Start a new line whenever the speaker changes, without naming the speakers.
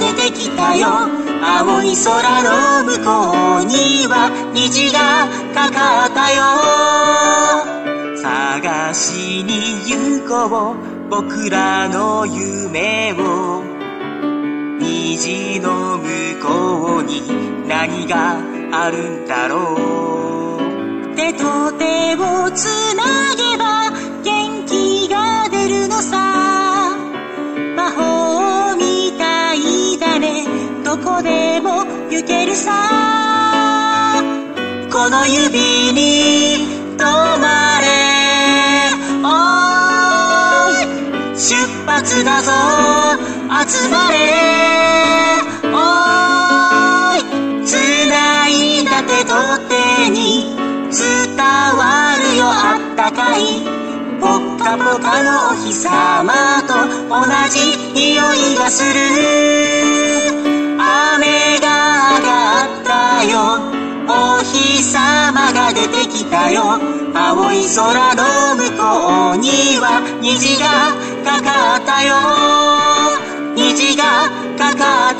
出てきたよ。青い空の向こうには虹がかかったよ。探しに行こう僕らの夢を。虹の向こうに何があるんだろう。手と手をつなげば元気が出るのさ。魔法みたいだね、どこでも行けるさ。この指に止まれ、おーい出発だぞ集まれ、おーい繋いだ手と手に伝わるよあったかいぽっかぽかのお日様と同じ匂いがする。雨が上がったよ、お日様が出てきたよ。青い空の向こうには虹がかかったよ。虹がかかった